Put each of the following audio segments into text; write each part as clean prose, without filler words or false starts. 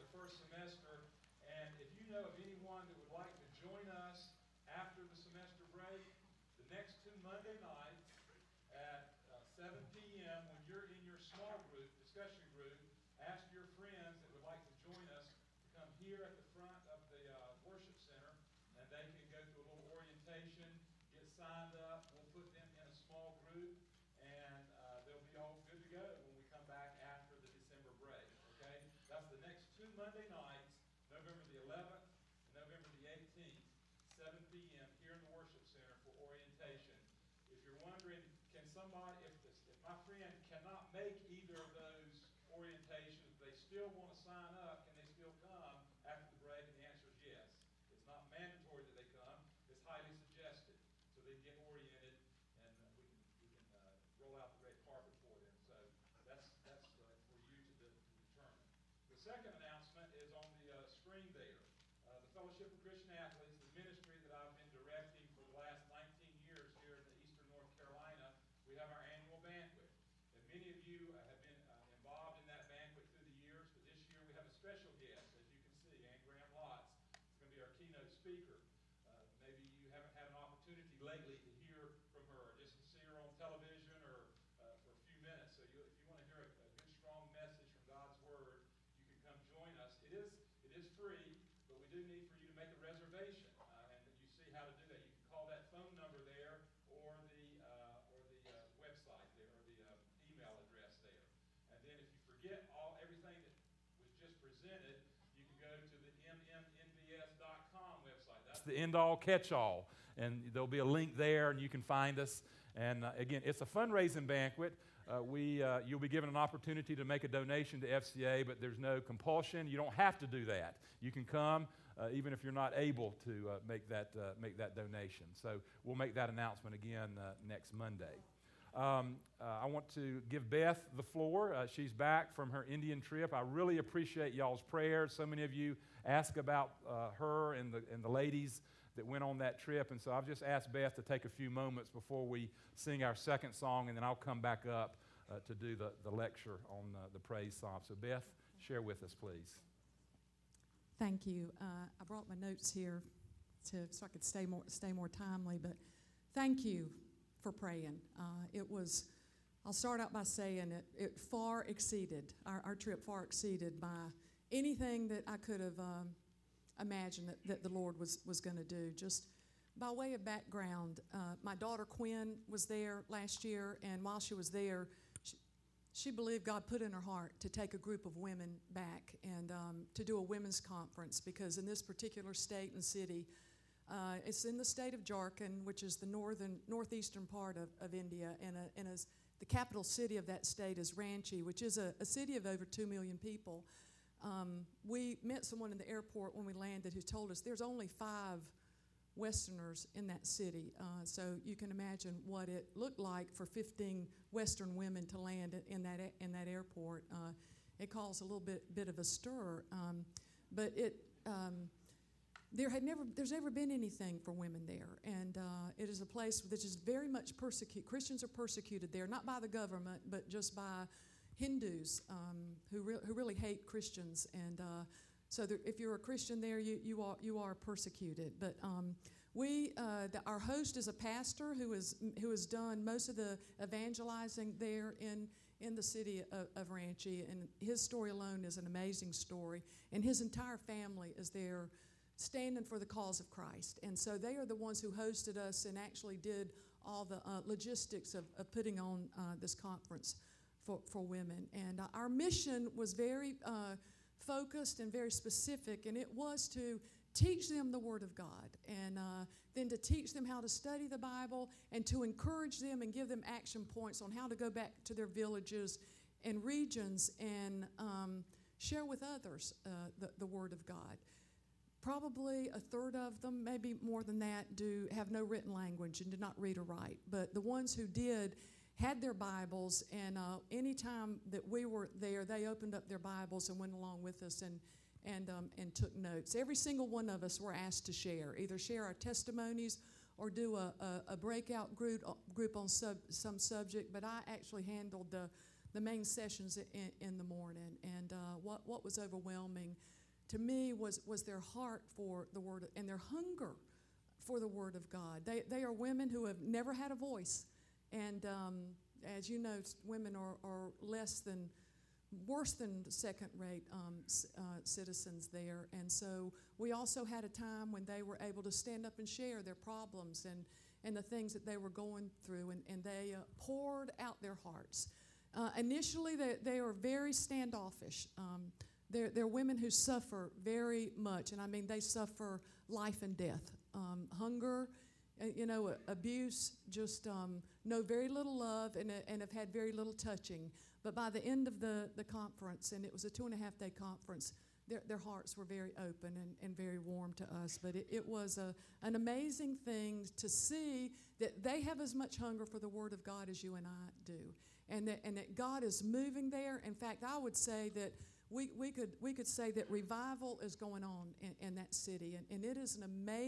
first semester. And if you know of anyone that would like to join us after the semester break, the next 2 Monday nights at 7 p.m. when you're in your small group, discussion group, ask your friends that would like to join us to come here at the front of the worship center, and they can go through a little orientation, get signed up. We'll put them in a small group, and they'll be all good to go when we come back after the December break. Okay? That's the next 2 Monday nights, November the 11th and November the 18th, 7 p.m. here in the worship center for orientation. If you're wondering, can somebody, if my friend cannot make either of those orientations, they still want to sign up, can they still come after the break? And the answer is yes. It's not mandatory that they come. It's highly suggested. So they get oriented, and we can roll out the red carpet for them. So that's for you to determine. The second announcement is on the screen there. The Fellowship of Christian Athletes, the ministry that I've been directing for the last 19 years here in the eastern North Carolina, we have our annual banquet. And many of you have been involved in that banquet through the years, but this year we have a special guest, as you can see, Ann Graham Lotz. It's going to be our keynote speaker. Maybe you haven't had an opportunity lately to hear from her, just to see her on television or for a few minutes. So if you want to hear a good, strong message from God's Word, you can come join us. It is free, but we do need for you to make a reservation, and you see how to do that. You can call that phone number there or the website there or the email address there. And then if you forget everything that was just presented, you can go to the mmnbs.com website. That's the end-all, catch-all. And there'll be a link there, and you can find us. And again, it's a fundraising banquet. You'll be given an opportunity to make a donation to FCA, but there's no compulsion. You don't have to do that. You can come even if you're not able to make that donation. So we'll make that announcement again next Monday. I want to give Beth the floor. She's back from her Indian trip. I really appreciate y'all's prayers. So many of you ask about her and the ladies that went on that trip. And so I've just asked Beth to take a few moments before we sing our second song, and then I'll come back up to do the lecture on the praise psalm. So Beth, share with us, please. Thank you. I brought my notes here so I could stay more timely, but thank you for praying. I'll start out by saying it far exceeded, our trip far exceeded by anything that I could have imagined that the Lord was going to do. Just by way of background, my daughter Quinn was there last year, and while she was there, she believed God put in her heart to take a group of women back and to do a women's conference, because in this particular state and city, it's in the state of Jharkhand, which is the northeastern part of India, and the capital city of that state is Ranchi, which is a city of over 2 million people. We met someone in the airport when we landed who told us there's only 5 Westerners in that city. So you can imagine what it looked like for 15 Western women to land in that airport. It caused a little bit of a stir, but there's never been anything for women there, and it is a place that is very much persecuted. Christians are persecuted there, not by the government, but just by Hindus who really hate Christians, and so if you're a Christian there, you are persecuted. But our host is a pastor who has done most of the evangelizing there in the city of Ranchi, and his story alone is an amazing story, and his entire family is there standing for the cause of Christ. And so they are the ones who hosted us and actually did all the logistics of putting on this conference for women. And our mission was very focused and very specific, and it was to teach them the Word of God, and then to teach them how to study the Bible, and to encourage them and give them action points on how to go back to their villages and regions and share with others the Word of God. Probably a third of them, maybe more than that, have no written language and did not read or write. But the ones who did had their Bibles, and any time that we were there, they opened up their Bibles and went along with us and took notes. Every single one of us were asked to share, either share our testimonies or do a breakout group on some subject. But I actually handled the main sessions in the morning, and what was overwhelming to me was their heart for the Word and their hunger for the Word of God. They are women who have never had a voice. And as you know, women are worse than second-rate citizens there. And so we also had a time when they were able to stand up and share their problems and the things that they were going through, and they poured out their hearts. Initially, they are very standoffish. They're women who suffer very much, and I mean they suffer life and death, hunger, abuse, just know very little love and have had very little touching. But by the end of the conference, and it was a 2.5-day conference, their hearts were very open and very warm to us. But it was an amazing thing to see that they have as much hunger for the Word of God as you and I do, and that God is moving there. In fact, I would say that we could say that revival is going on in that city, and it is an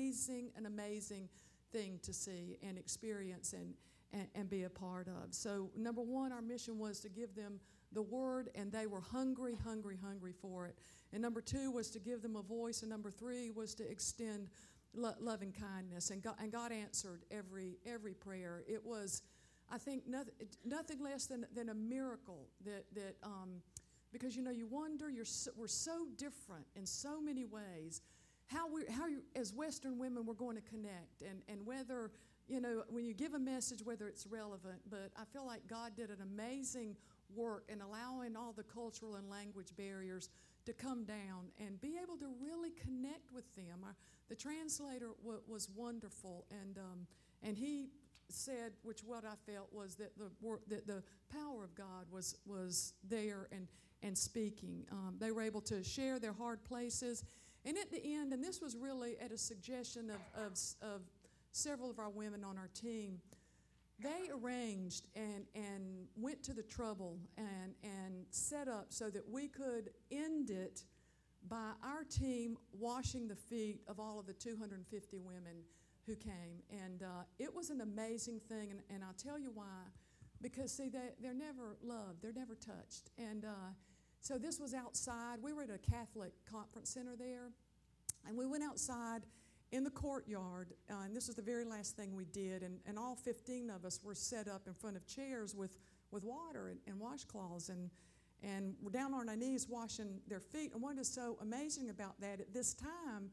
amazing thing to see and experience and be a part of. So number one, our mission was to give them the Word, and they were hungry for it. And number two was to give them a voice, and number three was to extend loving kindness. And God answered every prayer. It was, I think, nothing less than a miracle that because you wonder, we're so different in so many ways. How as Western women we're going to connect, and whether when you give a message, whether it's relevant. But I feel like God did an amazing work in allowing all the cultural and language barriers to come down and be able to really connect with them. The translator was wonderful, and he said, what I felt was that the power of God was there and speaking. They were able to share their hard places. And at the end, and this was really at a suggestion of several of our women on our team, they arranged and went to the trouble and set up so that we could end it by our team washing the feet of all of the 250 women who came. And it was an amazing thing, and I'll tell you why. Because, see, they're never loved. They're never touched. And so this was outside. We were at a Catholic conference center there, and we went outside in the courtyard, and this was the very last thing we did, and all 15 of us were set up in front of chairs with water and washcloths, and we're down on our knees washing their feet. And what is so amazing about that, at this time,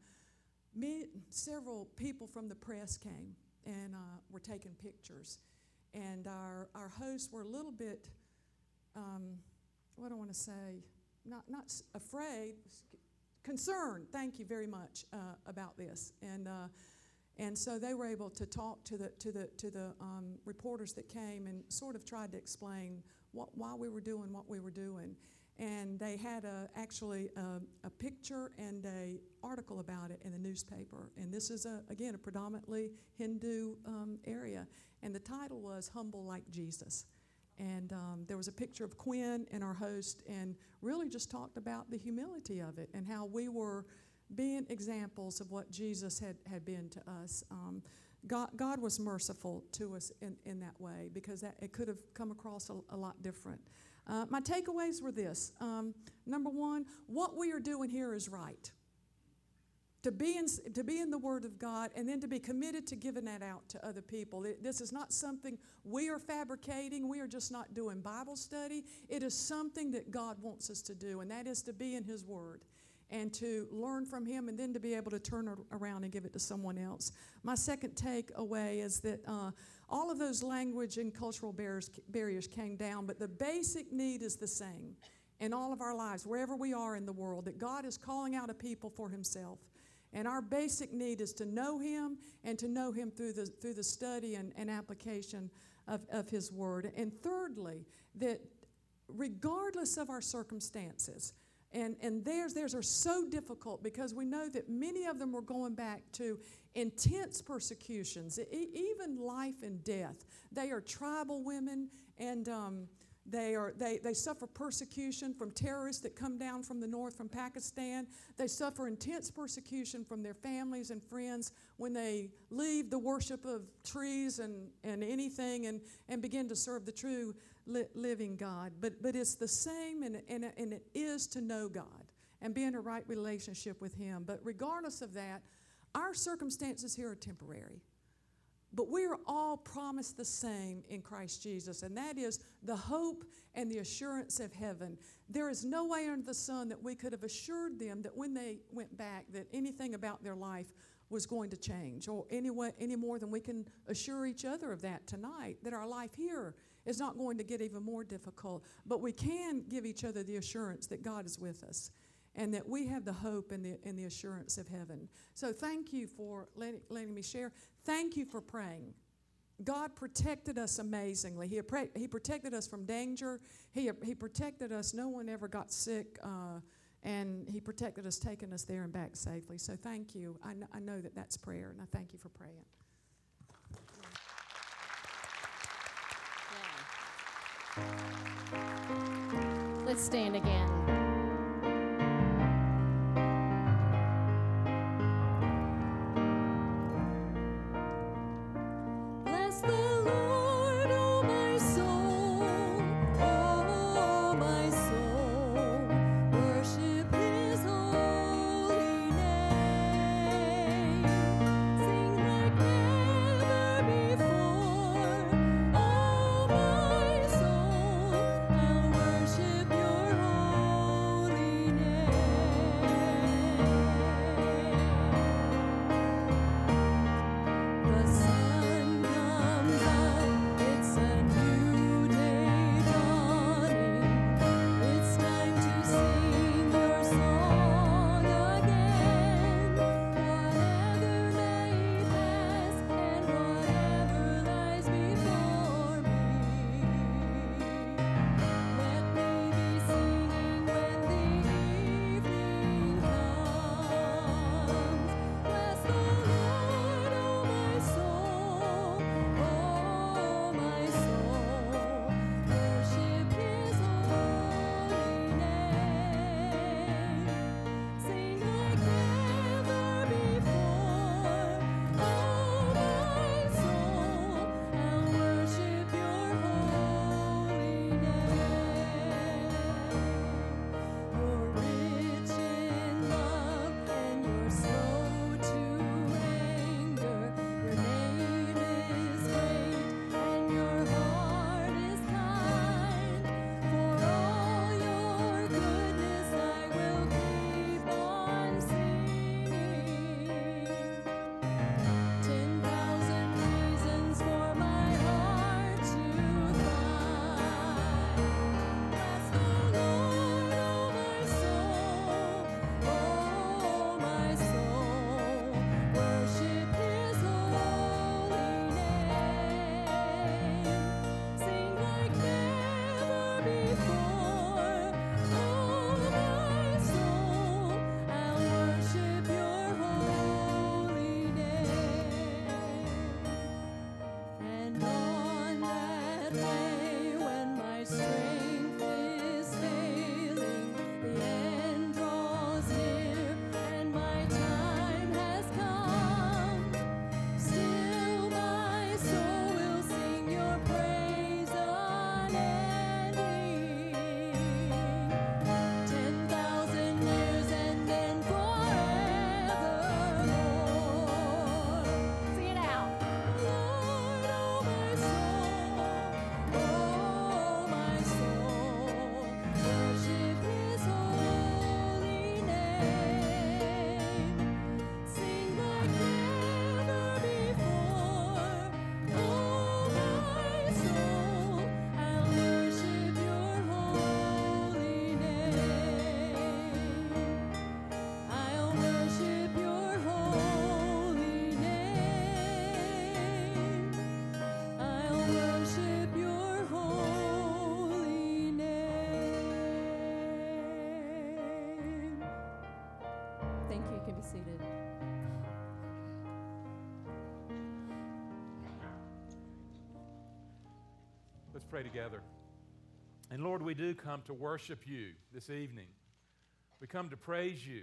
several people from the press came and were taking pictures. And our hosts were a little bit, what do I want to say, not afraid, concerned, thank you very much, about this. And so they were able to talk to the reporters that came and sort of tried to explain why we were doing what we were doing. And they had actually a picture and an article about it in the newspaper. And this is, again, a predominantly Hindu area. And the title was Humble Like Jesus. And there was a picture of Quinn and our host, and really just talked about the humility of it and how we were being examples of what Jesus had been to us. God was merciful to us in that way, because it could have come across a lot different. My takeaways were this. Number one, what we are doing here is right. To be in the Word of God, and then to be committed to giving that out to other people. This is not something we are fabricating. We are just not doing Bible study. It is something that God wants us to do, and that is to be in His Word and to learn from Him, and then to be able to turn it around and give it to someone else. My second takeaway is that all of those language and cultural barriers came down, but the basic need is the same in all of our lives, wherever we are in the world, that God is calling out a people for Himself. And our basic need is to know Him, and to know Him through the study and application of His Word. And thirdly, that regardless of our circumstances, and theirs are so difficult, because we know that many of them were going back to intense persecutions, even life and death. They are tribal women, and They suffer persecution from terrorists that come down from the north, from Pakistan. They suffer intense persecution from their families and friends when they leave the worship of trees and anything and begin to serve the true living God. But it's the same, and it is to know God and be in a right relationship with Him. But regardless of that, our circumstances here are temporary. But we are all promised the same in Christ Jesus, and that is the hope and the assurance of heaven. There is no way under the sun that we could have assured them that when they went back that anything about their life was going to change, or any more than we can assure each other of that tonight, that our life here is not going to get even more difficult. But we can give each other the assurance that God is with us and that we have the hope and the assurance of heaven. So thank you for letting me share. Thank you for praying. God protected us amazingly. He protected us from danger. He protected us. No one ever got sick, and He protected us, taking us there and back safely. So thank you. I know that that's prayer, and I thank you for praying. Yeah. Let's stand again. Let's pray together. And Lord, we do come to worship you this evening. We come to praise you.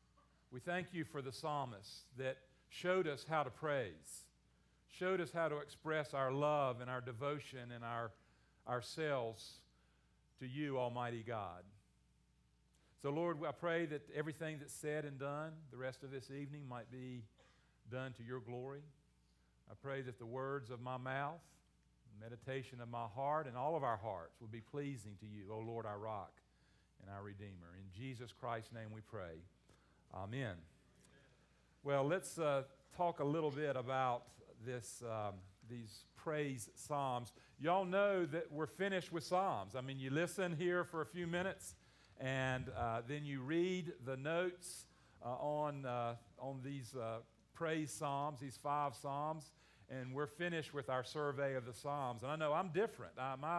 We thank you for the psalmist that showed us how to praise, showed us how to express our love and our devotion and ourselves to you, Almighty God. So, Lord, I pray that everything that's said and done the rest of this evening might be done to your glory. I pray that the words of my mouth, the meditation of my heart, and all of our hearts will be pleasing to you, O Lord, our rock and our Redeemer. In Jesus Christ's name we pray. Amen. Well, let's talk a little bit about these praise psalms. Y'all know that we're finished with psalms. I mean, you listen here for a few minutes, and then you read the notes on these praise psalms, these 5 psalms, and we're finished with our survey of the psalms. And I know I'm different.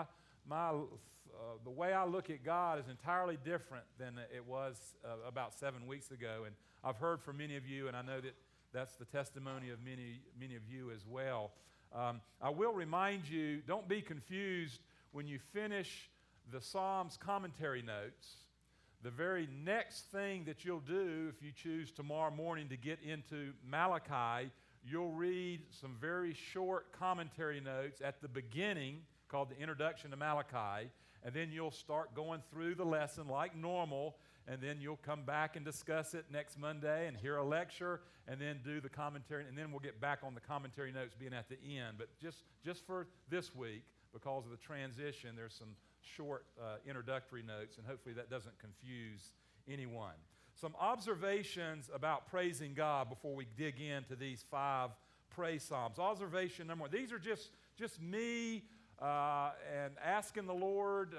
The way I look at God is entirely different than it was about 7 weeks ago. And I've heard from many of you, and I know that that's the testimony of many of you as well. I will remind you, don't be confused when you finish the Psalms commentary notes. The very next thing that you'll do, if you choose tomorrow morning to get into Malachi, you'll read some very short commentary notes at the beginning called the Introduction to Malachi, and then you'll start going through the lesson like normal, and then you'll come back and discuss it next Monday and hear a lecture, and then do the commentary, and then we'll get back on the commentary notes being at the end. But just for this week, because of the transition, there's some short introductory notes, and hopefully that doesn't confuse anyone. Some observations about praising God before we dig into these 5 praise psalms. Observation number 1. These are just me and asking the Lord,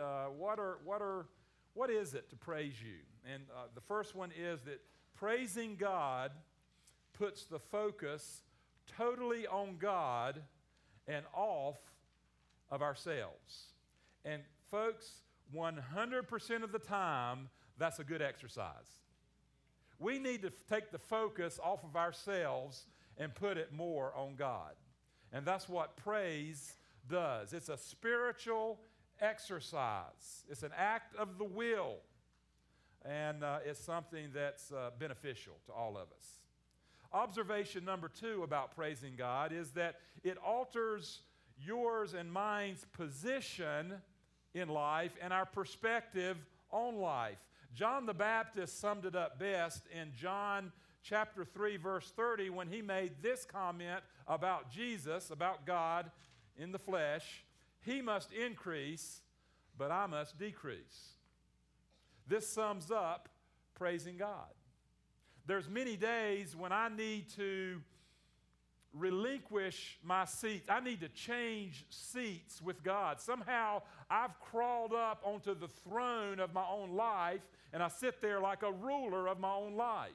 what is it to praise you? And the first one is that praising God puts the focus totally on God and off of ourselves. And folks, 100% of the time, that's a good exercise. We need to take the focus off of ourselves and put it more on God. And that's what praise does. It's a spiritual exercise. It's an act of the will. And it's something that's beneficial to all of us. Observation number 2 about praising God is that it alters yours and mine's position in life and our perspective on life. John the Baptist summed it up best in John chapter 3, verse 30, when he made this comment about Jesus, about God in the flesh: "He must increase, but I must decrease." This sums up praising God. There's many days when I need to relinquish my seat. I need to change seats with God. Somehow I've crawled up onto the throne of my own life, and I sit there like a ruler of my own life.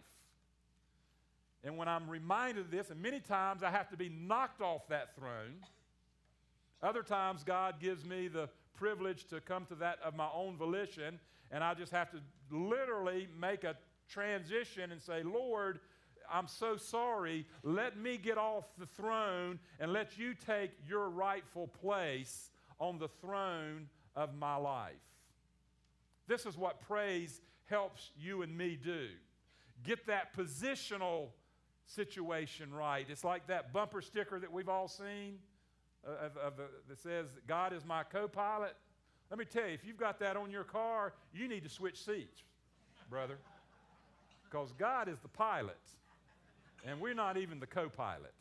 And when I'm reminded of this, and many times I have to be knocked off that throne, other times God gives me the privilege to come to that of my own volition, and I just have to literally make a transition and say, "Lord, I'm so sorry. Let me get off the throne and let you take your rightful place on the throne of my life." This is what praise helps you and me do. Get that positional situation right. It's like that bumper sticker that we've all seen that says, "God is my co-pilot." Let me tell you, if you've got that on your car, you need to switch seats, brother. Because God is the pilot, and we're not even the co-pilot.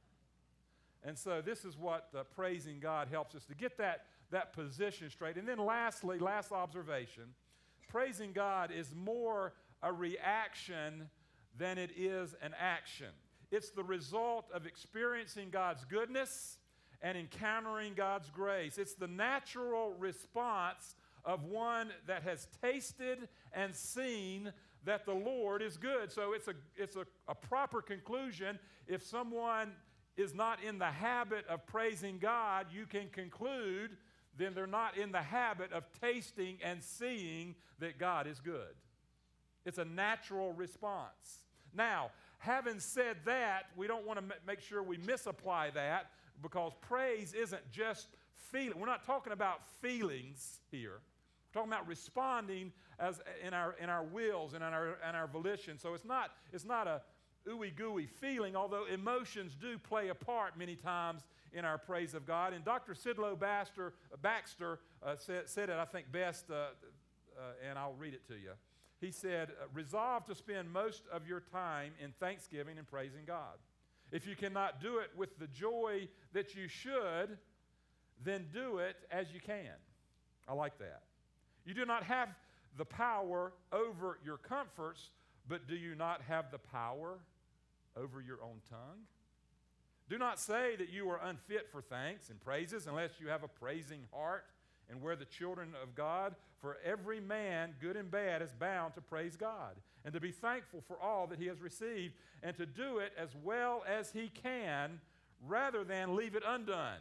And so this is what praising God helps us to get that position straight. And then lastly, last observation, praising God is more a reaction than it is an action. It's the result of experiencing God's goodness and encountering God's grace. It's the natural response of one that has tasted and seen that the Lord is good. So it's a proper conclusion. If someone is not in the habit of praising God, you can conclude then they're not in the habit of tasting and seeing that God is good. It's a natural response. Now, having said that, we don't want to make sure we misapply that, because praise isn't just feeling. We're not talking about feelings here. We're talking about responding as in our wills and in our volition. So it's not a ooey gooey feeling, although emotions do play a part many times in our praise of God. And Dr. Sidlow Baxter said it, I think, best, and I'll read it to you. he said, resolve to spend most of your time in thanksgiving and praising God. If you cannot do it with the joy that you should, then do it as you can. I like that. You do not have the power over your comforts, but do you not have the power over your own tongue? Do not say that you are unfit for thanks and praises unless you have a praising heart and we're the children of God. For every man, good and bad, is bound to praise God and to be thankful for all that he has received and to do it as well as he can rather than leave it undone.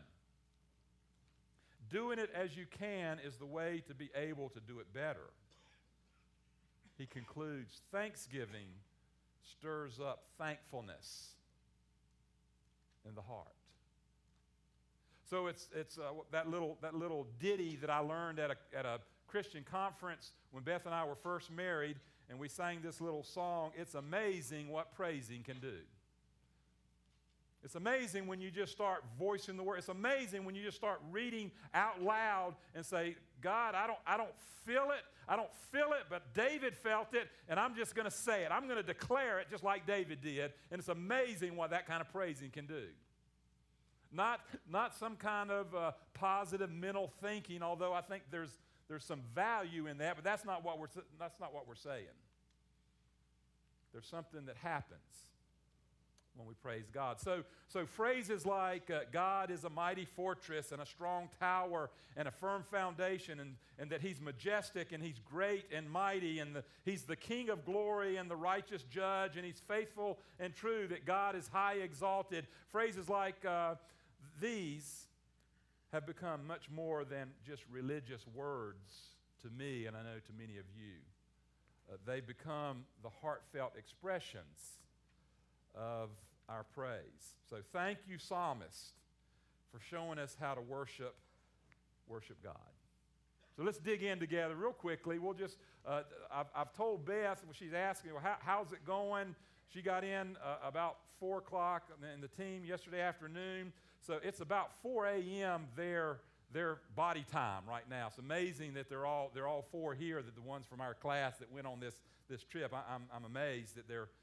Doing it as you can is the way to be able to do it better. He concludes, thanksgiving stirs up thankfulness in the heart. So it's that little ditty that I learned at a Christian conference when Beth and I were first married, and we sang this little song, It's Amazing What Praising Can Do. It's amazing when you just start voicing the word. It's amazing when you just start reading out loud and say, God, I don't feel it. I don't feel it, but David felt it, and I'm just going to say it. I'm going to declare it just like David did, and it's amazing what that kind of praising can do. Not some kind of positive mental thinking, although I think there's some value in that, but that's not what we're saying. There's something that happens when we praise God. So phrases like God is a mighty fortress and a strong tower and a firm foundation, and that he's majestic and he's great and mighty, and he's the King of glory and the righteous judge, and he's faithful and true, that God is high exalted. Phrases like these have become much more than just religious words to me, and I know to many of you. They become the heartfelt expressions of our praise. So thank you, psalmist, for showing us how to worship God. So let's dig in together real quickly. We'll just, I've told Beth, when she's asking, well, how's it going? She got in about 4 o'clock in the team yesterday afternoon. So it's about 4 a.m. their body time right now. It's amazing that they're all 4 here, that the ones from our class that went on this trip. I'm amazed that they're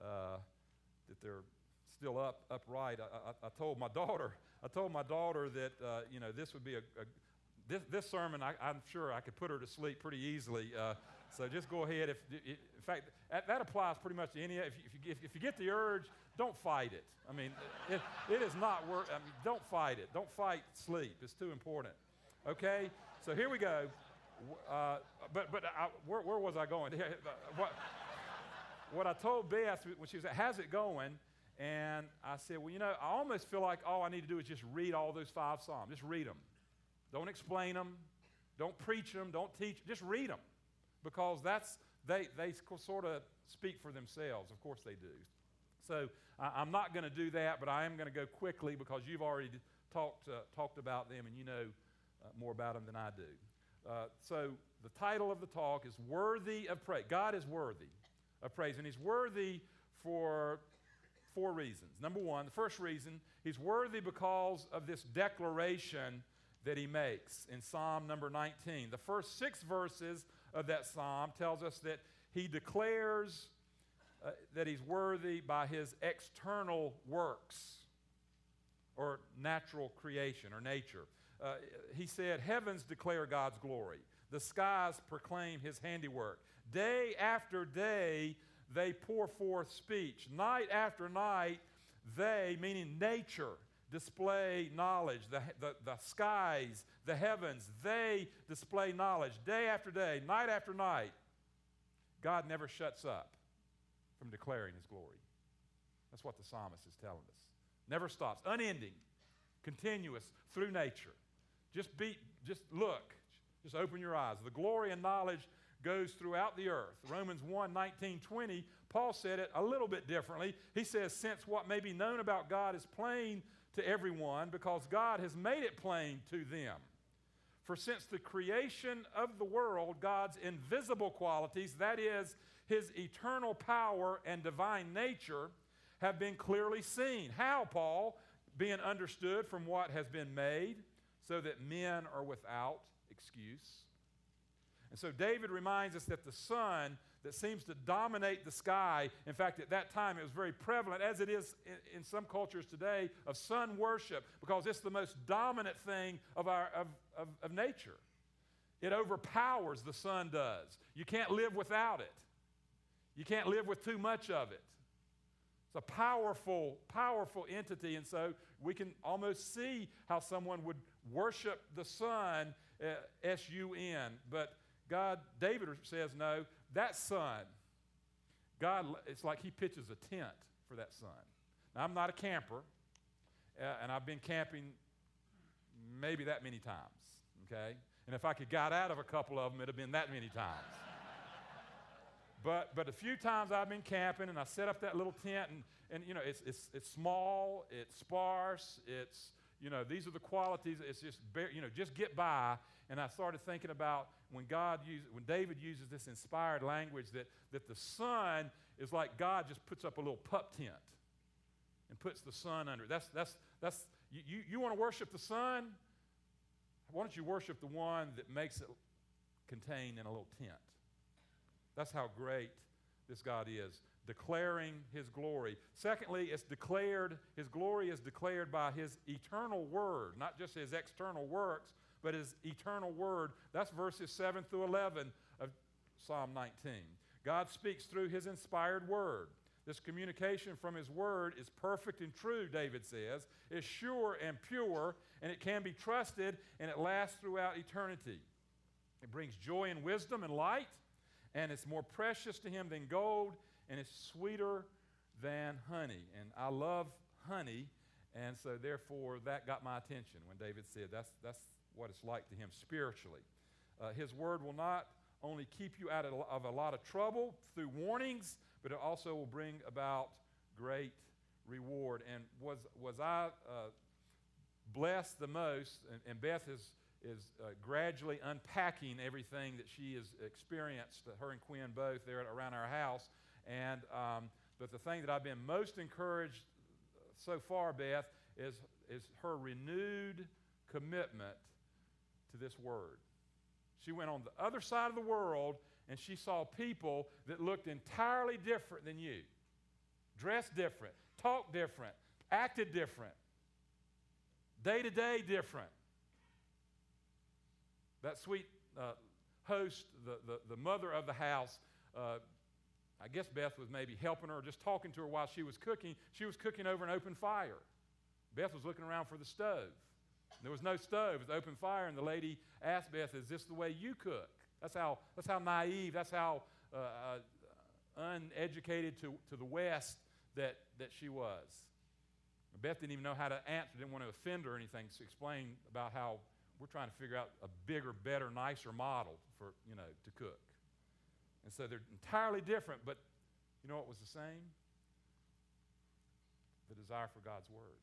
still upright. I told my daughter that this would be this sermon. I'm sure I could put her to sleep pretty easily. So just go ahead. In fact, that applies pretty much to any. If you get the urge, don't fight it. I mean, it is not work. I mean, don't fight it. Don't fight sleep. It's too important. Okay. So here we go. Where was I going? What I told Beth when she was like, how's it going? And I said, well, I almost feel like all I need to do is just read all those 5 Psalms. Just read them. Don't explain them. Don't preach them. Don't teach. Just read them. Because they sort of speak for themselves. Of course they do. So I'm not going to do that, but I am going to go quickly because you've already talked about them and you know more about them than I do. So the title of the talk is Worthy of Praise. God is worthy of praise, and he's worthy for 4 reasons. Number 1, the first reason, he's worthy because of this declaration that he makes in Psalm number 19. The first 6 verses of that psalm tells us that he declares that he's worthy by his external works or natural creation or nature. He said, heavens declare God's glory. The skies proclaim his handiwork. Day after day, they pour forth speech. Night after night, they, meaning nature, display knowledge. The skies, the heavens, they display knowledge. Day after day, night after night, God never shuts up from declaring his glory. That's what the psalmist is telling us. Never stops, unending, continuous through nature. Just look, just open your eyes. The glory and knowledge goes throughout the earth. Romans 1:19-20, Paul said it a little bit differently. He says, since what may be known about God is plain to everyone, because God has made it plain to them. For since the creation of the world, God's invisible qualities, that is, his eternal power and divine nature, have been clearly seen. How, Paul? Being understood from what has been made, so that men are without excuse. And so David reminds us that the sun that seems to dominate the sky, in fact, at that time it was very prevalent, as it is in some cultures today, of sun worship, because it's the most dominant thing of nature. It overpowers, the sun does. You can't live without it. You can't live with too much of it. It's a powerful, powerful entity, and so we can almost see how someone would worship the sun, S-U-N. But David says, no, that sun, God, it's like he pitches a tent for that sun. Now, I'm not a camper, and I've been camping maybe that many times, okay? And if I could got out of a couple of them, it'd have been that many times. But a few times I've been camping, and I set up that little tent, and you know, it's small, it's sparse, it's, you know, these are the qualities. It's just, just get by. And I started thinking about when David uses this inspired language that the sun is like God just puts up a little pup tent and puts the sun under it. You want to worship the sun? Why don't you worship the one that makes it contained in a little tent? That's how great this God is, declaring his glory. Secondly, his glory is declared by his eternal word, not just his external works, but his eternal word. That's verses 7 through 11 of Psalm 19. God speaks through his inspired word. This communication from his word is perfect and true, David says, is sure and pure, and it can be trusted, and it lasts throughout eternity. It brings joy and wisdom and light, and it's more precious to him than gold, and it's sweeter than honey. And I love honey, and so therefore that got my attention when David said that's what it's like to him spiritually. His word will not only keep you out of a lot of trouble through warnings, but it also will bring about great reward. And was I blessed the most, and Beth is gradually unpacking everything that she has experienced, her and Quinn both, there around our house. And but the thing that I've been most encouraged so far, Beth, is her renewed commitment to this word. She went on the other side of the world, and she saw people that looked entirely different than you, dressed different, talked different, acted different, day-to-day different. That sweet host, the mother of the house, I guess Beth was maybe helping her or just talking to her while she was cooking. She was cooking over an open fire. Beth was looking around for the stove. There was no stove. It was open fire, and the lady asked Beth, "Is this the way you cook?" That's how naive, that's how uneducated to the West that she was. Beth didn't even know how to answer, didn't want to offend her or anything, so explain about how we're trying to figure out a bigger, better, nicer model for, to cook. And so they're entirely different, but you know what was the same? The desire for God's word.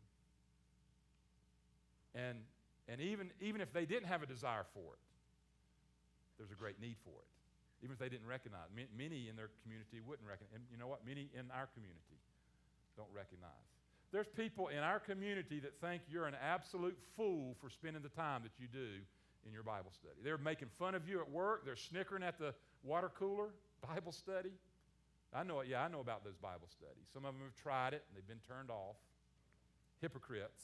And even if they didn't have a desire for it, there's a great need for it. Even if they didn't recognize it. Many in their community wouldn't recognize. And you know what? Many in our community don't recognize. There's people in our community that think you're an absolute fool for spending the time that you do in your Bible study. They're making fun of you at work. They're snickering at the water cooler Bible study. I know about those Bible studies. Some of them have tried it, and they've been turned off. Hypocrites.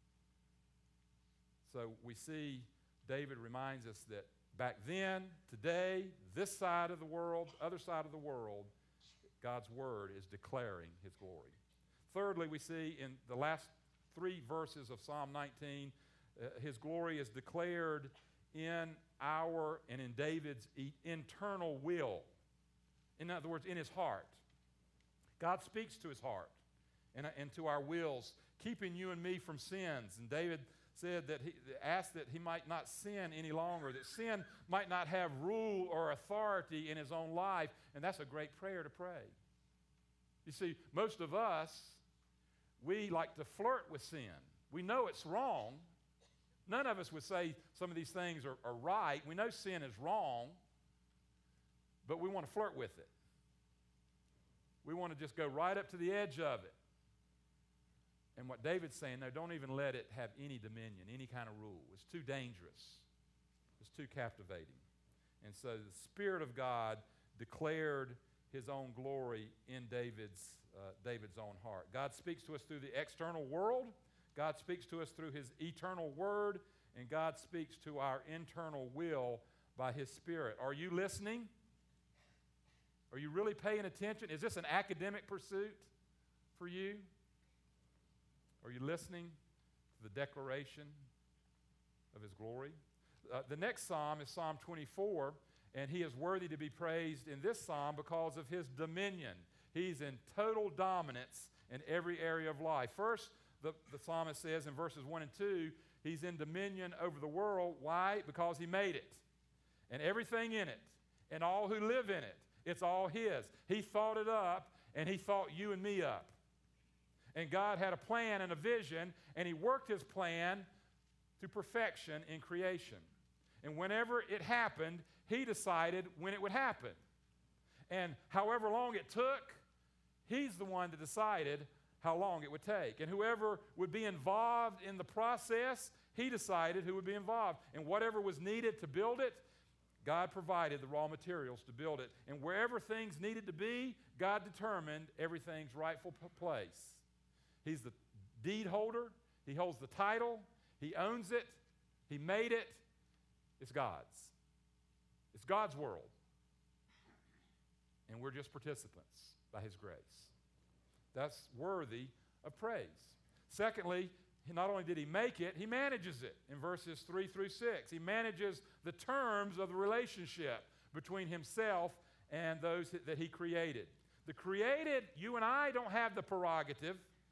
So we see David reminds us that back then, today, this side of the world, other side of the world, God's word is declaring his glory. Thirdly, we see in the last 3 verses of Psalm 19, his glory is declared in our and in David's internal will. In other words, in his heart. God speaks to his heart and to our wills, keeping you and me from sins. And David said that he asked that he might not sin any longer, that sin might not have rule or authority in his own life, and that's a great prayer to pray. You see, most of us, we like to flirt with sin. We know it's wrong. None of us would say some of these things are right. We know sin is wrong, but we want to flirt with it. We want to just go right up to the edge of it. And what David's saying, no, don't even let it have any dominion, any kind of rule. It's too dangerous. It's too captivating. And so the Spirit of God declared his own glory in David's own heart. God speaks to us through the external world. God speaks to us through his eternal word. And God speaks to our internal will by his Spirit. Are you listening? Are you really paying attention? Is this an academic pursuit for you? Are you listening to the declaration of his glory? The next psalm is Psalm 24, and he is worthy to be praised in this psalm because of his dominion. He's in total dominance in every area of life. First, the psalmist says in verses 1 and 2, he's in dominion over the world. Why? Because he made it. And everything in it, and all who live in it, it's all his. He thought it up, and he thought you and me up. And God had a plan and a vision, and he worked his plan to perfection in creation. And whenever it happened, he decided when it would happen. And however long it took, he's the one that decided how long it would take. And whoever would be involved in the process, he decided who would be involved. And whatever was needed to build it, God provided the raw materials to build it. And wherever things needed to be, God determined everything's rightful place. He's the deed holder. He holds the title. He owns it. He made it. It's God's. It's God's world. And we're just participants by his grace. That's worthy of praise. Secondly, not only did he make it, he manages it in verses 3 through 6. He manages the terms of the relationship between himself and those that he created. The created, you and I don't have the prerogative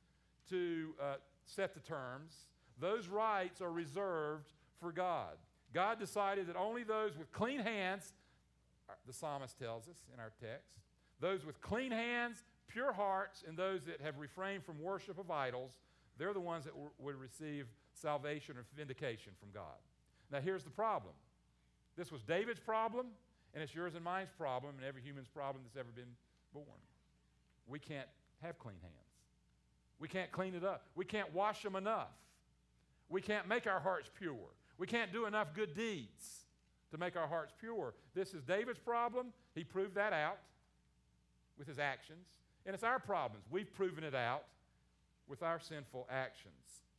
to set the terms. Those rights are reserved for God. God decided that only those with clean hands, the psalmist tells us in our text, those with clean hands, pure hearts, and those that have refrained from worship of idols, they're the ones that would receive salvation or vindication from God. Now here's the problem. This was David's problem, and it's yours and mine's problem, and every human's problem that's ever been born. We can't have clean hands. We can't clean it up. We can't wash them enough. We can't make our hearts pure. We can't do enough good deeds to make our hearts pure. This is David's problem. He proved that out with his actions. And it's our problems. We've proven it out with our sinful actions.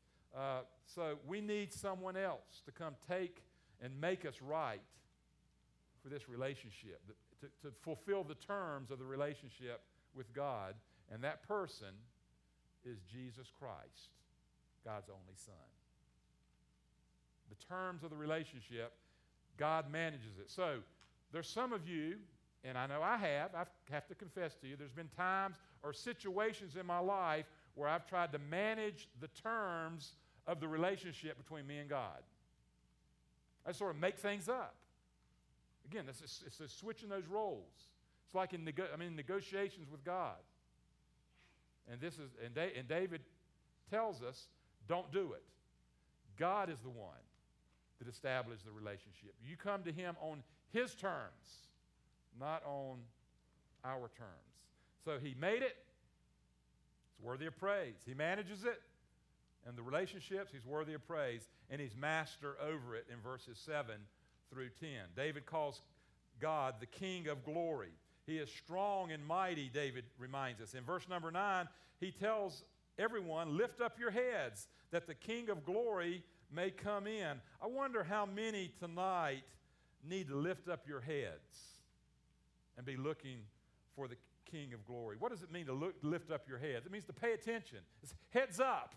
So we need someone else to come take and make us right for this relationship, to fulfill the terms of the relationship with God. And that person is Jesus Christ, God's only Son. The terms of the relationship, God manages it. So there's some of you, and I know I have to confess to you, there's been times or situations in my life where I've tried to manage the terms of the relationship between me and God. I sort of make things up. Again, it's switching those roles. It's like in negotiations with God. And David tells us, don't do it. God is the one that established the relationship. You come to him on his terms, not on our terms. So he made it. It's worthy of praise. He manages it. And the relationships, he's worthy of praise. And he's master over it in verses 7 through 10. David calls God the King of glory. He is strong and mighty, David reminds us. In verse number 9, he tells everyone, lift up your heads, that the King of glory may come in. I wonder how many tonight need to lift up your heads and be looking for the King of glory. What does it mean to lift up your heads? It means to pay attention. It's heads up.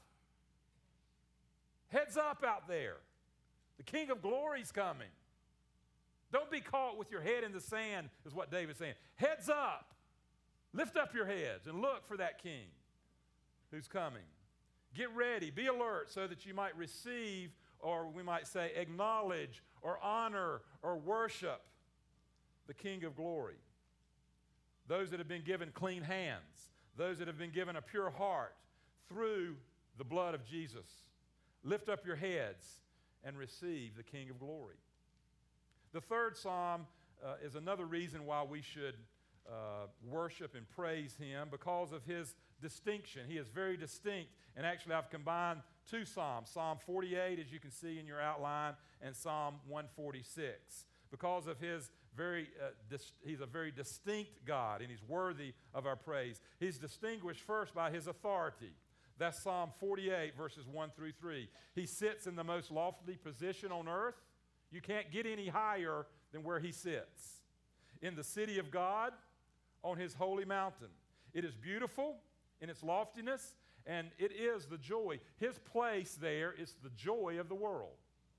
Heads up out there. The King of glory's coming. Don't be caught with your head in the sand, is what David's saying. Heads up. Lift up your heads and look for that King who's coming. Get ready. Be alert so that you might receive, or we might say acknowledge, or honor, or worship the King of glory. Those that have been given clean hands. Those that have been given a pure heart through the blood of Jesus. Lift up your heads and receive the King of glory. The third psalm is another reason why we should worship and praise him, because of his distinction. He is very distinct. And actually, I've combined two psalms, Psalm 48, as you can see in your outline, and Psalm 146. because of his he's a very distinct God, and he's worthy of our praise. He's distinguished first by his authority. That's Psalm 48, verses 1 through 3. He sits in the most lofty position on earth. You can't get any higher than where he sits. In the city of God, on his holy mountain. It is beautiful in its loftiness, and it is the joy. His place there is the joy of the world.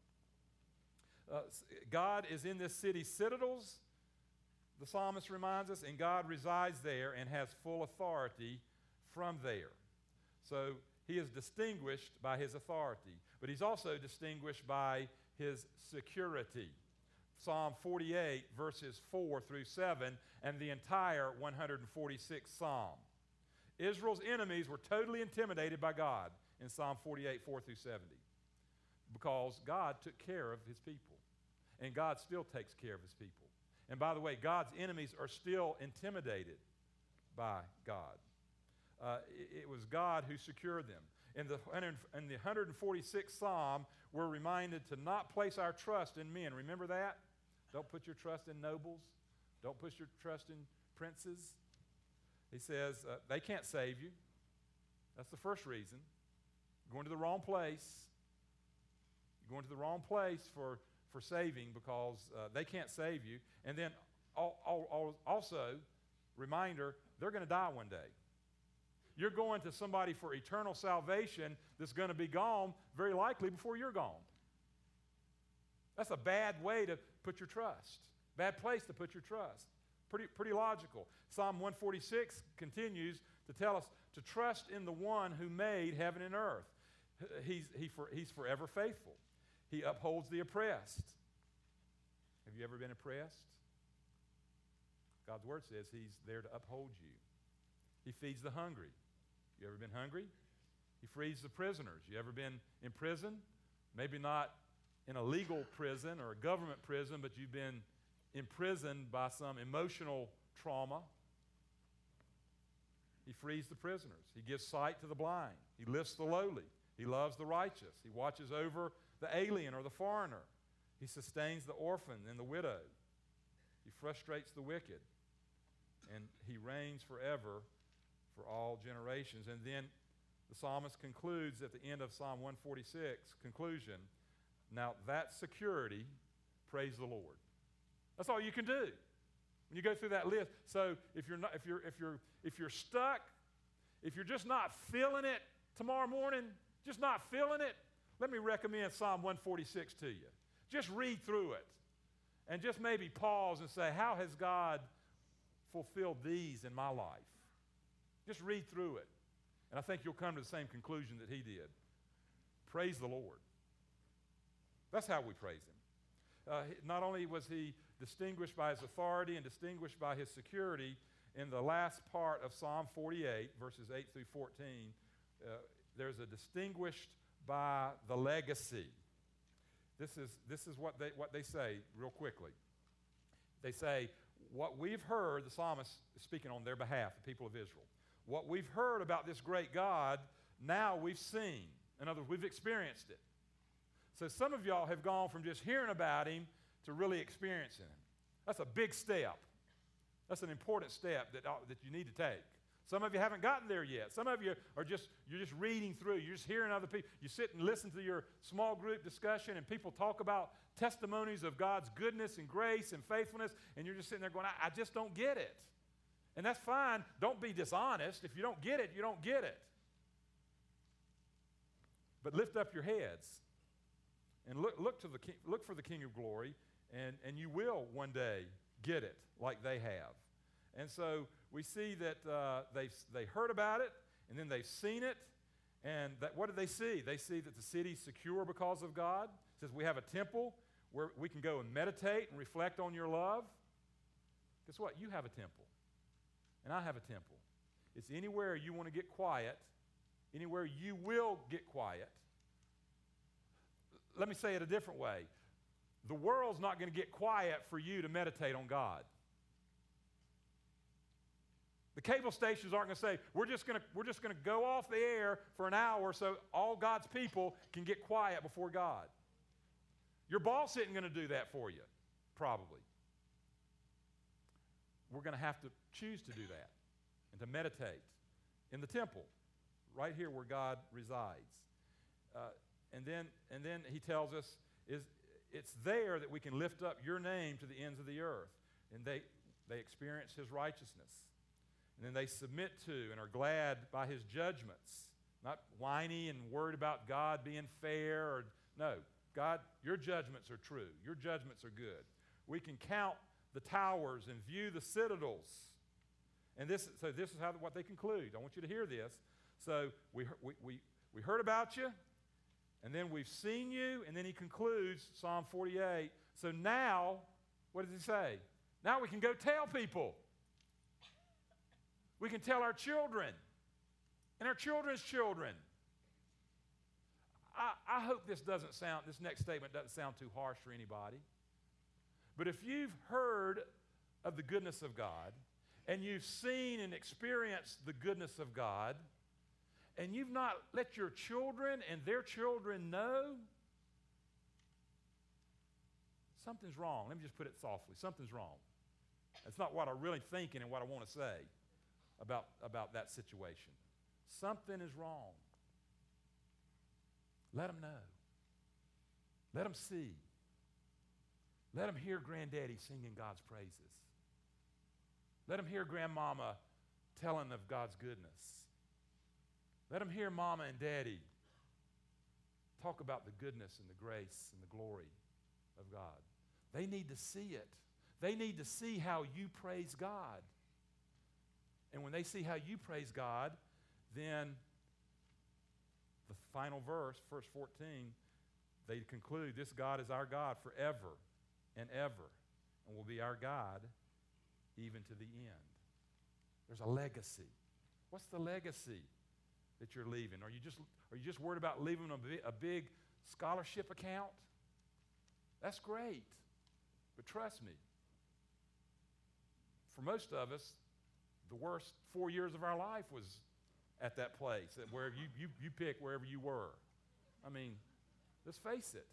God is in this city's citadels, the psalmist reminds us, and God resides there and has full authority from there. So he is distinguished by his authority, but he's also distinguished by his security. Psalm 48, verses 4 through 7, and the entire 146th Psalm. Israel's enemies were totally intimidated by God in Psalm 48, 4 through 70, because God took care of his people, and God still takes care of his people. And by the way, God's enemies are still intimidated by God. It was God who secured them. In the 146th Psalm, we're reminded to not place our trust in men. Remember that? Don't put your trust in nobles. Don't put your trust in princes. He says they can't save you. That's the first reason. You're going to the wrong place. You're going to the wrong place for saving, because they can't save you. And then also, reminder, they're going to die one day. You're going to somebody for eternal salvation that's going to be gone very likely before you're gone. That's a bad way to put your trust. Bad place to put your trust. Pretty logical. Psalm 146 continues to tell us to trust in the one who made heaven and earth. He's forever faithful. He upholds the oppressed. Have you ever been oppressed? God's word says he's there to uphold you. He feeds the hungry. You ever been hungry? He frees the prisoners. You ever been in prison? Maybe not in a legal prison or a government prison, but you've been imprisoned by some emotional trauma. He frees the prisoners. He gives sight to the blind. He lifts the lowly. He loves the righteous. He watches over the alien or the foreigner. He sustains the orphan and the widow. He frustrates the wicked. And he reigns forever for all generations. And then the psalmist concludes at the end of Psalm 146, conclusion, now that security, praise the Lord. That's all you can do when you go through that list. So if you're stuck, if you're just not feeling it tomorrow morning, just not feeling it, let me recommend Psalm 146 to you. Just read through it and just maybe pause and say, how has God fulfilled these in my life? Just read through it. And I think you'll come to the same conclusion that he did. Praise the Lord. That's how we praise him. Not only was he distinguished by his authority and distinguished by his security, in the last part of Psalm 48, verses 8 through 14, there's a distinguished by the legacy. This is what they say real quickly. They say, what we've heard, the psalmist is speaking on their behalf, the people of Israel. What we've heard about this great God, now we've seen. In other words, we've experienced it. So some of y'all have gone from just hearing about him to really experiencing him. That's a big step. That's an important step that you need to take. Some of you haven't gotten there yet. Some of you you're just reading through. You're just hearing other people. You sit and listen to your small group discussion, and people talk about testimonies of God's goodness and grace and faithfulness, and you're just sitting there going, I just don't get it. And that's fine. Don't be dishonest. If you don't get it, you don't get it. But lift up your heads and look for the King of Glory, and you will one day get it like they have. And so we see that they heard about it, and then they've seen it. And what did they see? They see that the city's secure because of God. It says we have a temple where we can go and meditate and reflect on your love. Guess what? You have a temple, and I have a temple. It's anywhere you want to get quiet, anywhere you will get quiet. Let me say it a different way. The world's not going to get quiet for you to meditate on God. The cable stations aren't going to say, we're just going to go off the air for an hour so all God's people can get quiet before God. Your boss isn't going to do that for you. probably. We're going to have to choose to do that and to meditate in the temple, right here where God resides. And then he tells us it's there that we can lift up your name to the ends of the earth. And they experience his righteousness. And then they submit to and are glad by his judgments. Not whiny and worried about God being fair. No, God, your judgments are true. Your judgments are good. We can count the towers and view the citadels. And this is what they conclude. I want you to hear this. So we heard about you, and then we've seen you, and then he concludes Psalm 48. So now, what does he say? Now we can go tell people. We can tell our children and our children's children. I hope this next statement doesn't sound too harsh for anybody. But if you've heard of the goodness of God, and you've seen and experienced the goodness of God, and you've not let your children and their children know, something's wrong. Let me just put it softly. Something's wrong. That's not what I'm really thinking and what I want to say about that situation. Something is wrong. Let them know. Let them see. Let them hear Granddaddy singing God's praises. Let them hear Grandmama telling of God's goodness. Let them hear Mama and Daddy talk about the goodness and the grace and the glory of God. They need to see it. They need to see how you praise God. And when they see how you praise God, then the final verse, verse 14, they conclude, this God is our God forever and ever, and will be our God even to the end. There's a legacy. What's the legacy that you're leaving? Are you just worried about leaving a big scholarship account? That's great. But trust me, for most of us, the worst 4 years of our life was at that place, wherever you pick wherever you were. I mean, let's face it.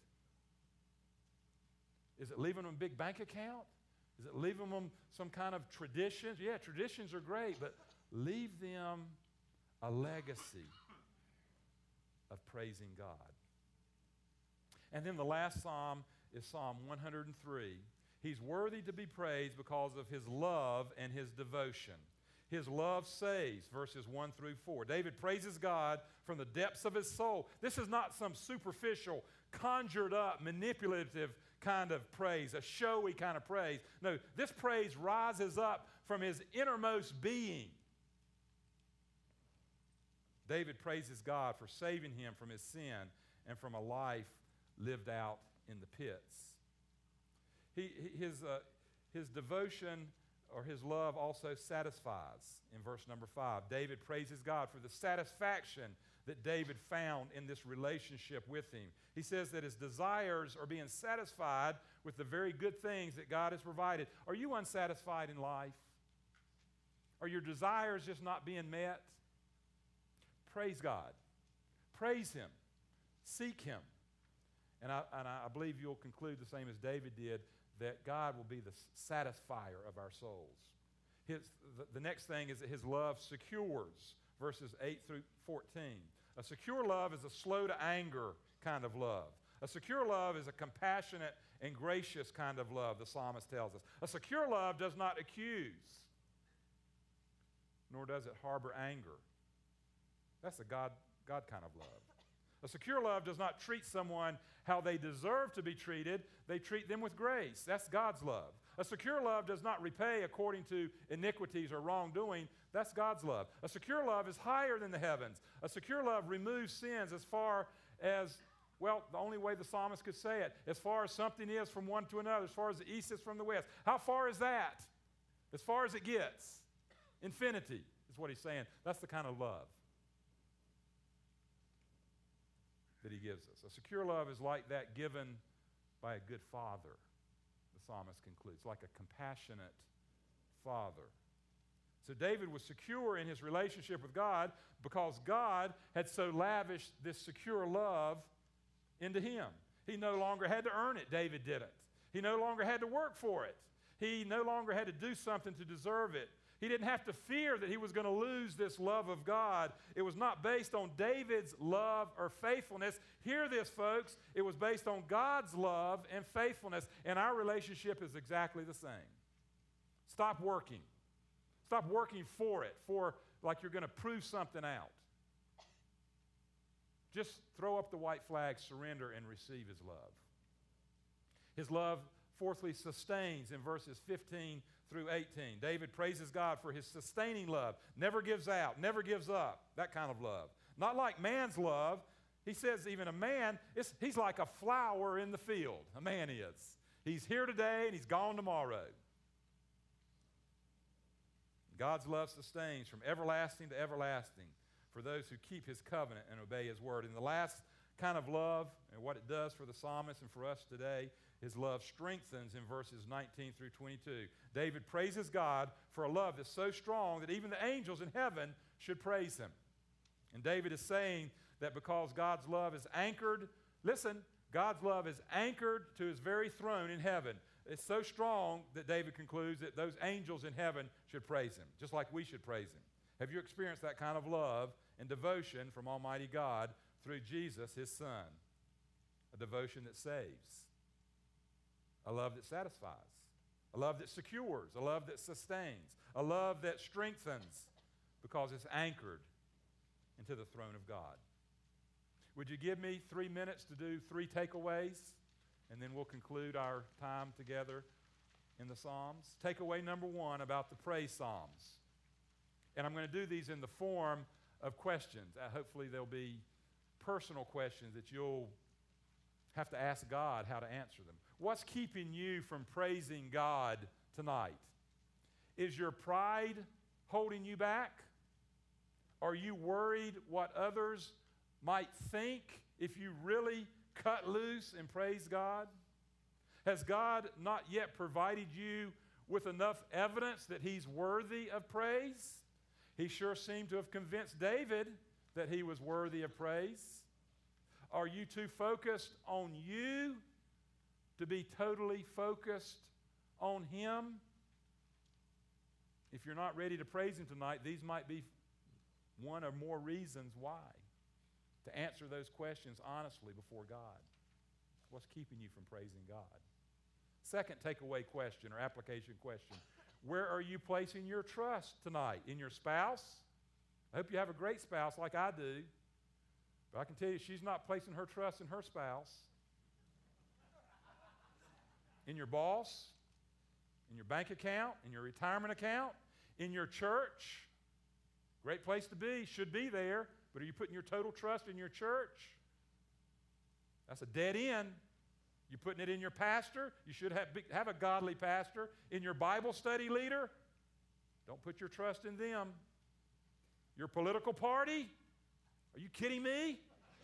Is it leaving them a big bank account? Is it leaving them some kind of traditions? Yeah, traditions are great, but leave them a legacy of praising God. And then the last psalm is Psalm 103. He's worthy to be praised because of his love and his devotion. His love saves, verses 1 through 4. David praises God from the depths of his soul. This is not some superficial, conjured up, manipulative kind of praise, a showy kind of praise. No, this praise rises up from his innermost being. David praises God for saving him from his sin and from a life lived out in the pits. His devotion or his love also satisfies. In verse number 5, David praises God for the satisfaction that David found in this relationship with him. He says that his desires are being satisfied with the very good things that God has provided. Are you unsatisfied in life? Are your desires just not being met? Praise God. Praise him. Seek him. And I believe you'll conclude the same as David did, that God will be the satisfier of our souls. The next thing is that his love secures, verses 8 through 14. A secure love is a slow to anger kind of love. A secure love is a compassionate and gracious kind of love, the psalmist tells us. A secure love does not accuse, nor does it harbor anger. That's a God kind of love. A secure love does not treat someone how they deserve to be treated. They treat them with grace. That's God's love. A secure love does not repay according to iniquities or wrongdoing. That's God's love. A secure love is higher than the heavens. A secure love removes sins as far as, well, the only way the psalmist could say it, as far as something is from one to another, as far as the east is from the west. How far is that? As far as it gets. Infinity is what he's saying. That's the kind of love that he gives us. A secure love is like that given by a good father, the psalmist concludes, like a compassionate father. So David was secure in his relationship with God because God had so lavished this secure love into him. He no longer had to earn it. David didn't. He no longer had to work for it. He no longer had to do something to deserve it. He didn't have to fear that he was going to lose this love of God. It was not based on David's love or faithfulness. Hear this, folks. It was based on God's love and faithfulness, and our relationship is exactly the same. Stop working. Stop working for it, like you're going to prove something out. Just throw up the white flag, surrender, and receive his love. His love, fourthly, sustains in verses 15 through 18. David praises God for his sustaining love. Never gives out, never gives up. That kind of love. Not like man's love. He says even a man, he's like a flower in the field. A man is. He's here today and he's gone tomorrow. God's love sustains from everlasting to everlasting for those who keep his covenant and obey his word. And the last kind of love and what it does for the psalmist and for us today, his love strengthens in verses 19 through 22. David praises God for a love that's so strong that even the angels in heaven should praise him. And David is saying that because God's love is anchored, listen, God's love is anchored to his very throne in heaven. It's so strong that David concludes that those angels in heaven should praise him, just like we should praise him. Have you experienced that kind of love and devotion from Almighty God through Jesus, his Son? A devotion that saves. A love that satisfies, a love that secures, a love that sustains, a love that strengthens because it's anchored into the throne of God. Would you give me 3 minutes to do 3 takeaways, and then we'll conclude our time together in the Psalms? Takeaway number 1 about the praise Psalms. And I'm going to do these in the form of questions. Hopefully they'll be personal questions that you'll have to ask God how to answer them. What's keeping you from praising God tonight? Is your pride holding you back? Are you worried what others might think if you really cut loose and praise God? Has God not yet provided you with enough evidence that he's worthy of praise? He sure seemed to have convinced David that he was worthy of praise. Are you too focused on you to be totally focused on him? If you're not ready to praise him tonight, these might be one or more reasons why. To answer those questions honestly before God. What's keeping you from praising God? Second takeaway question or application question. Where are you placing your trust tonight? In your spouse? I hope you have a great spouse like I do. But I can tell you she's not placing her trust in her spouse. In your boss, in your bank account, in your retirement account, in your church. Great place to be, should be there, but are you putting your total trust in your church? That's a dead end. You're putting it in your pastor. You should have a godly pastor. In your Bible study leader. Don't put your trust in them. Your political party. Are you kidding me?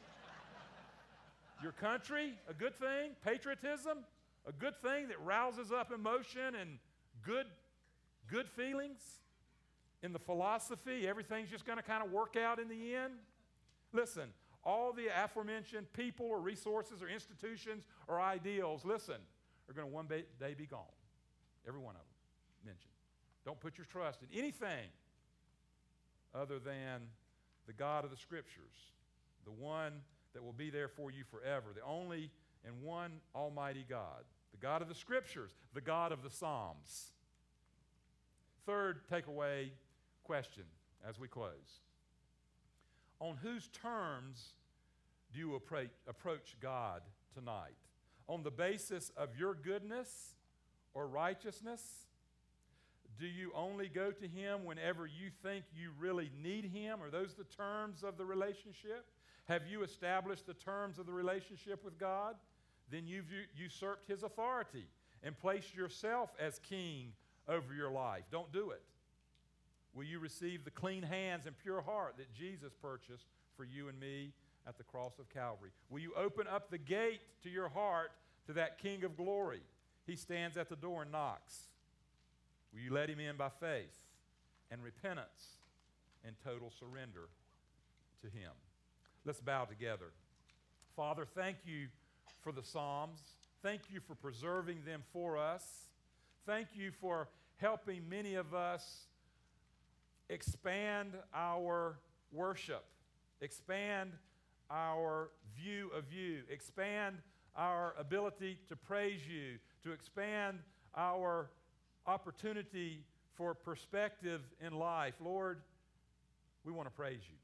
Your country, a good thing. Patriotism, a good thing that rouses up emotion and good feelings. In the philosophy, everything's just going to kind of work out in the end. Listen, all the aforementioned people or resources or institutions or ideals, listen, are going to one day be gone. Every one of them mentioned. Don't put your trust in anything other than the God of the Scriptures, the one that will be there for you forever, the only and one Almighty God, the God of the Scriptures, the God of the Psalms. Third takeaway question as we close. On whose terms do you approach God tonight? On the basis of your goodness or righteousness? Do you only go to him whenever you think you really need him? Are those the terms of the relationship? Have you established the terms of the relationship with God? Then you've usurped his authority and placed yourself as king over your life. Don't do it. Will you receive the clean hands and pure heart that Jesus purchased for you and me at the cross of Calvary? Will you open up the gate to your heart to that King of glory? He stands at the door and knocks. Will you let him in by faith and repentance and total surrender to him? Let's bow together. Father, thank you for the Psalms. Thank you for preserving them for us. Thank you for helping many of us expand our worship, expand our view of you, expand our ability to praise you, to expand our opportunity for perspective in life. Lord, we want to praise you.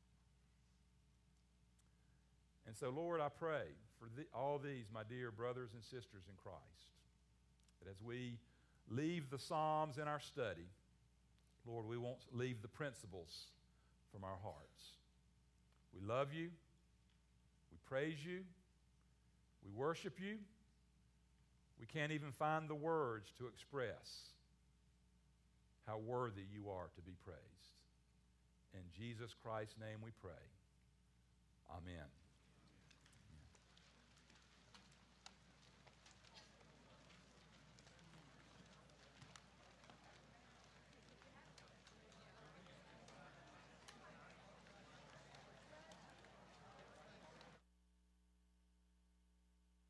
And so, Lord, I pray for all these, my dear brothers and sisters in Christ, that as we leave the Psalms in our study, Lord, we won't leave the principles from our hearts. We love you. We praise you. We worship you. We can't even find the words to express how worthy you are to be praised. In Jesus Christ's name we pray. Amen.